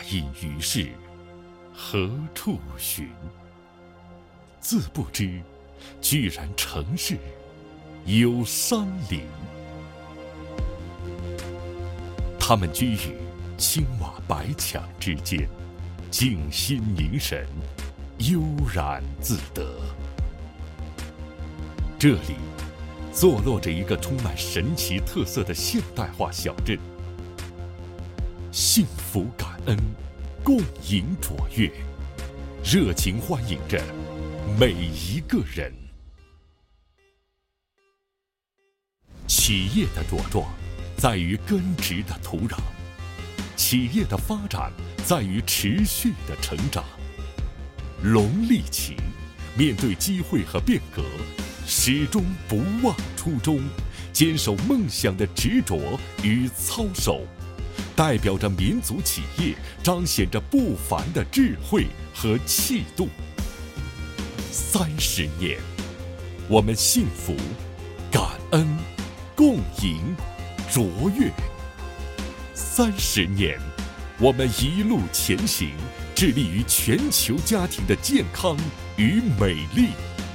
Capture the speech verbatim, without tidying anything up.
隐于市，何处寻？自不知，居然城市有山林。他们居于青瓦白墙之间，静心凝神，悠然自得。这里坐落着一个充满神奇特色的现代化小镇，幸福感恩，共迎卓越，热情欢迎着每一个人。企业的茁壮在于根植的土壤，企业的发展在于持续的成长。龙立奇面对机会和变革，始终不忘初衷，坚守梦想的执着与操守，代表着民族企业彰显着不凡的智慧和气度。三十年，我们幸福、感恩、共赢、卓越。三十年，我们一路前行，致力于全球家庭的健康与美丽。